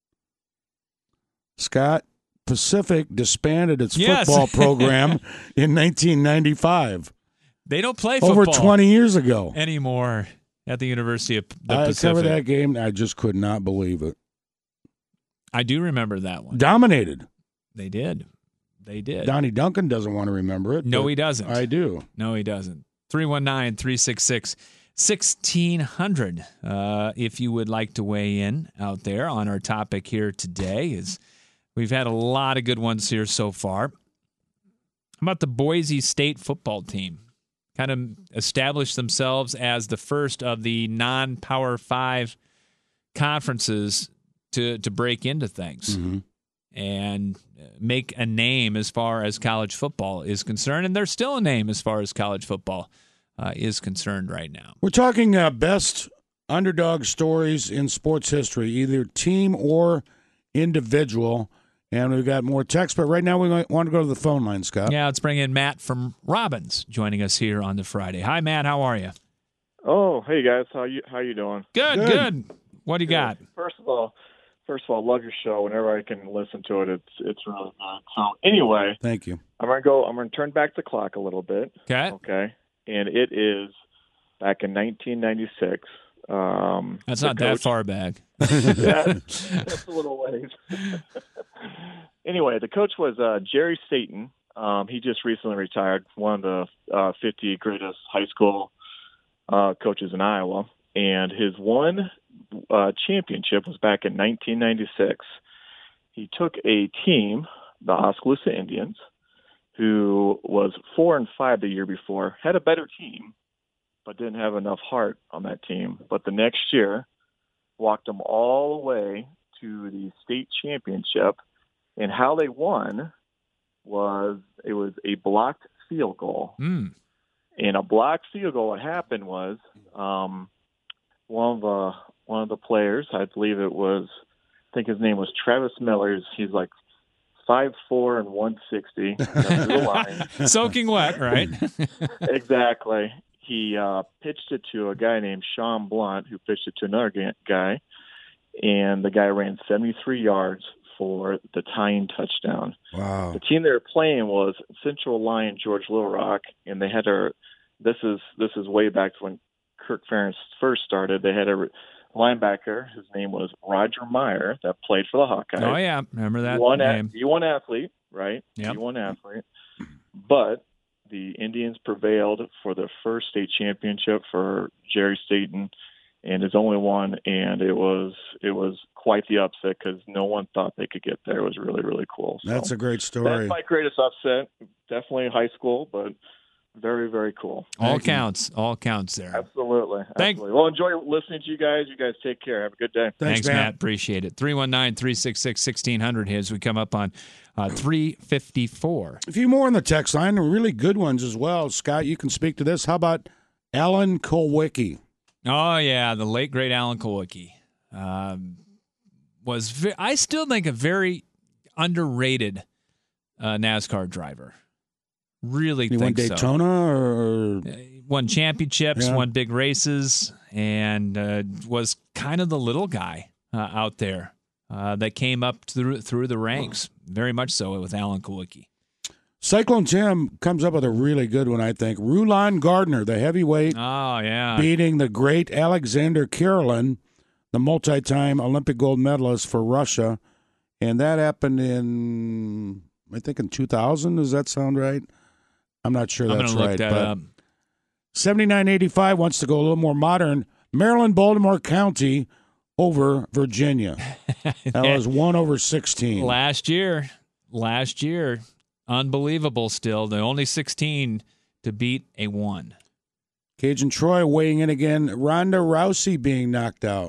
Scott, Pacific disbanded its Yes. football program in nineteen ninety-five. They don't play football Over twenty years ago. anymore at the University of the I Pacific. covered that game. I just could not believe it. I do remember that one. Dominated. They did. They did. Donnie Duncan doesn't want to remember it. No, but he doesn't. I do. No, he doesn't. three one nine, three six six, one six zero zero. Uh, if you would like to weigh in out there on our topic here today, is we've had a lot of good ones here so far. How about the Boise State football team? Kind of established themselves as the first of the non-Power Five conferences to to break into things. Mm-hmm. And make a name as far as college football is concerned. And they're still a name as far as college football uh, is concerned right now. We're talking uh, best underdog stories in sports history, either team or individual. And we've got more text, but right now we might want to go to the phone line, Scott. Yeah, let's bring in Matt from Robbins joining us here on the Friday. Hi, Matt. How are you? Oh, hey guys, how you how you doing? Good, good. good. What do you got? First of all, first of all, love your show. Whenever I can listen to it, it's it's really good. So anyway, thank you. I'm gonna go. I'm gonna turn back the clock a little bit. Okay. Okay. And it is back in nineteen ninety-six. Um, That's not coach, that far back. that's, that's a little ways. Anyway, the coach was uh, Jerry Staten. Um, he just recently retired. One of the uh, fifty greatest high school uh, coaches in Iowa, and his one uh, championship was back in nineteen ninety-six. He took a team, the Oskaloosa Indians, who was four and five the year before, had a better team, but didn't have enough heart on that team. But the next year, walked them all the way to the state championship, and how they won was it was a blocked field goal. Mm. And a blocked field goal, what happened was um, one of the one of the players, I believe it was, I think his name was Travis Millers. He's like five foot four and one sixty. Soaking wet, right? Exactly. He uh, pitched it to a guy named Sean Blunt, who pitched it to another guy, and the guy ran seventy-three yards for the tying touchdown. Wow. The team they were playing was Central Lyon George Little Rock, and they had a this is this is way back when Kirk Ferentz first started. They had a linebacker. His name was Roger Meyer that played for the Hawkeyes. Oh yeah, remember that one name? D one athlete, right? Yep. D one athlete, but the Indians prevailed for the first state championship for Jerry Staten, and his only one, and it was it was quite the upset because no one thought they could get there. It was really, really cool. So that's a great story. That's my greatest upset. Definitely high school, but very, very cool. All Thank counts. You. All counts there. Absolutely. Thank- Absolutely. Well, enjoy listening to you guys. You guys take care. Have a good day. Thanks, Thanks Matt. Matt. Appreciate it. three one nine, three six six, one six zero zero as we come up on uh, three fifty-four. A few more on the text line, really good ones as well. Scott, you can speak to this. How about Alan Kulwicki? Oh, yeah, the late, great Alan Kulwicki. Um, was ve- I still think a very underrated uh, NASCAR driver. Really he think won Daytona so. or won championships, yeah. won big races, and uh, was kind of the little guy uh, out there uh, that came up through through the ranks. Very much so with Alan Kulwicki. Cyclone Tim comes up with a really good one, I think. Rulon Gardner, the heavyweight, oh yeah, beating the great Alexander Karelin, the multi-time Olympic gold medalist for Russia, and that happened in I think in two thousand. Does that sound right? I'm not sure I'm that's gonna look right. That but up. seventy-nine eighty-five wants to go a little more modern. Maryland, Baltimore County over Virginia. That was one over sixteen. Last year. Last year. Unbelievable still. The only sixteen to beat a one. Cajun Troy weighing in again. Ronda Rousey being knocked out.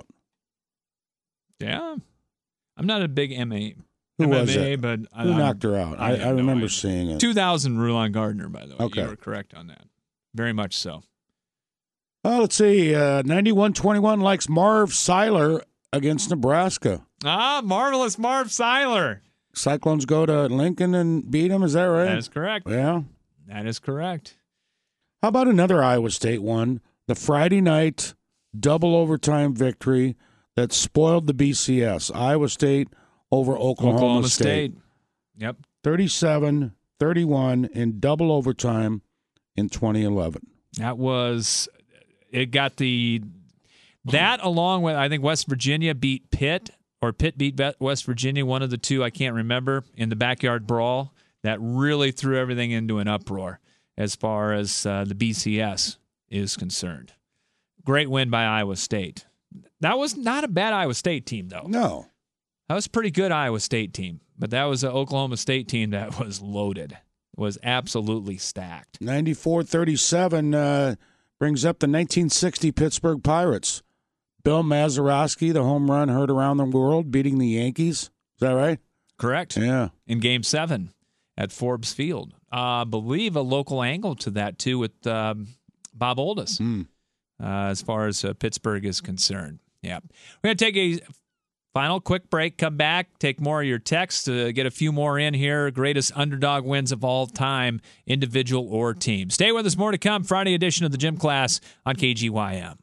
Yeah. I'm not a big M A. Who M M A, was it? But Who I, knocked her out? I, I, I I remember no seeing it. two thousand Rulon Gardner, by the way. Okay. You were correct on that. Very much so. Well, let's see. Uh, ninety-one twenty-one likes Marv Seiler against Nebraska. Ah, marvelous Marv Seiler. Cyclones go to Lincoln and beat them. Is that right? That is correct. Yeah. That is correct. How about another Iowa State one? The Friday night double overtime victory that spoiled the B C S. Iowa State over Oklahoma, Oklahoma State. State. Yep. thirty-seven thirty-one in double overtime in twenty eleven. That was, it got the, that along with, I think West Virginia beat Pitt, or Pitt beat West Virginia, one of the two, I can't remember, in the backyard brawl. That really threw everything into an uproar as far as uh, the B C S is concerned. Great win by Iowa State. That was not a bad Iowa State team, though. No. That was a pretty good Iowa State team, but that was an Oklahoma State team that was loaded, was absolutely stacked. ninety-four thirty-seven uh, brings up the nineteen sixty Pittsburgh Pirates. Bill Mazeroski, the home run heard around the world, beating the Yankees. Is that right? Correct. Yeah. In Game seven at Forbes Field. I uh, believe a local angle to that, too, with um, Bob Oldus, mm. uh, as far as uh, Pittsburgh is concerned. Yeah. We're going to take a final quick break, come back, take more of your texts to get a few more in here. Greatest underdog wins of all time, individual or team. Stay with us, more to come. Friday edition of the Gym Class on K G Y M.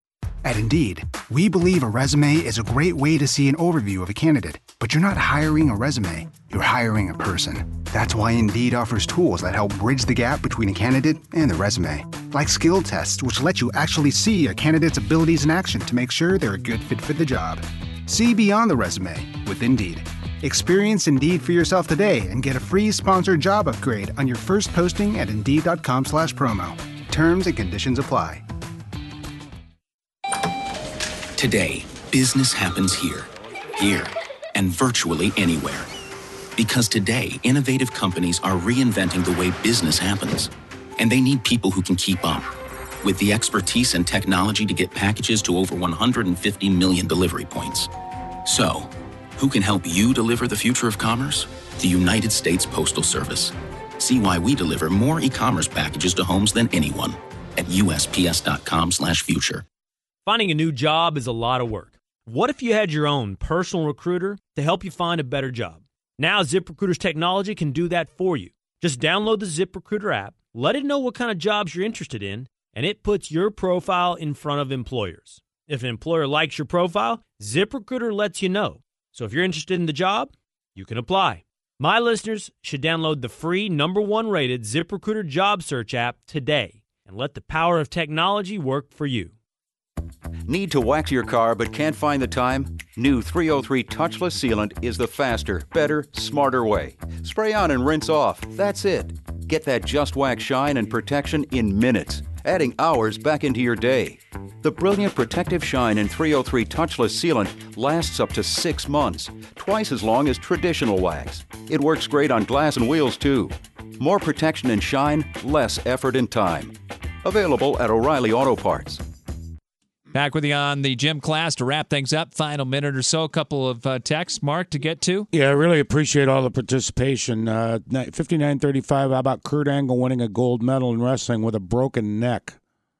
At Indeed, we believe a resume is a great way to see an overview of a candidate, but you're not hiring a resume, you're hiring a person. That's why Indeed offers tools that help bridge the gap between a candidate and the resume, like skill tests, which let you actually see a candidate's abilities in action to make sure they're a good fit for the job. See beyond the resume with Indeed. Experience Indeed for yourself today and get a free sponsored job upgrade on your first posting at Indeed.com slash promo. Terms and conditions apply. Today, business happens here, here, and virtually anywhere. Because today, innovative companies are reinventing the way business happens. And they need people who can keep up. With the expertise and technology to get packages to over one hundred fifty million delivery points. So, who can help you deliver the future of commerce? The United States Postal Service. See why we deliver more e-commerce packages to homes than anyone at U S P S dot com slash future. Finding a new job is a lot of work. What if you had your own personal recruiter to help you find a better job? Now, ZipRecruiter's technology can do that for you. Just download the ZipRecruiter app, let it know what kind of jobs you're interested in, and it puts your profile in front of employers. If an employer likes your profile, ZipRecruiter lets you know. So if you're interested in the job, you can apply. My listeners should download the free number one rated ZipRecruiter job search app today and let the power of technology work for you. Need to wax your car but can't find the time? New three oh three Touchless Sealant is the faster, better, smarter way. Spray on and rinse off. That's it. Get that Just Wax shine and protection in minutes, adding hours back into your day. The brilliant protective shine in three oh three Touchless Sealant lasts up to six months, twice as long as traditional wax. It works great on glass and wheels too. More protection and shine, less effort and time. Available at O'Reilly Auto Parts. Back with you on the gym class to wrap things up. Final minute or so. A couple of uh, texts, Mark, to get to. Yeah, I really appreciate all the participation. Uh, fifty-nine thirty-five, how about Kurt Angle winning a gold medal in wrestling with a broken neck?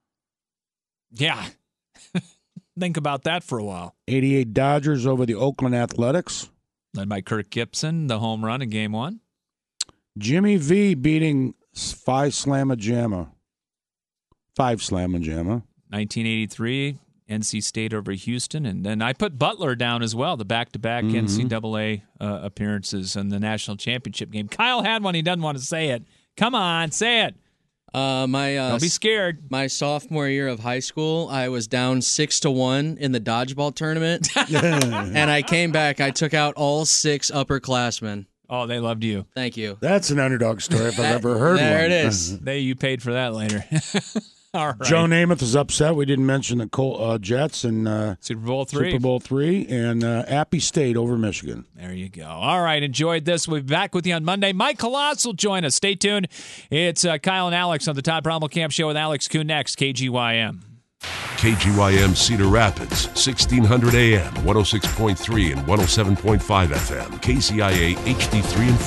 Yeah. Think about that for a while. eighty-eight Dodgers over the Oakland Athletics. Led by Kirk Gibson, the home run in game one. Jimmy V beating Phi Slamma Jamma. Five Slamma Jamma. nineteen eighty-three, N C State over Houston. And then I put Butler down as well, the back-to-back Mm-hmm. N C double A uh, appearances in the national championship game. Kyle had one. He doesn't want to say it. Come on, say it. Uh, my uh, Don't be scared. My sophomore year of high school, I was down six to one in the dodgeball tournament, and I came back. I took out all six upperclassmen. Oh, they loved you. Thank you. That's an underdog story if I've That- ever heard there one. it is. They, you paid for that later. All right. Joe Namath is upset. We didn't mention the Col- uh, Jets and uh, Super Bowl three. Super Bowl three and uh, Appy State over Michigan. There you go. All right. Enjoyed this. We'll be back with you on Monday. Mike Coloss will join us. Stay tuned. It's uh, Kyle and Alex on the Todd Bromwell Show with Alex Kuhn next. K G Y M. K G Y M Cedar Rapids, sixteen hundred A M, one oh six point three and one oh seven point five F M. K C I A H D three and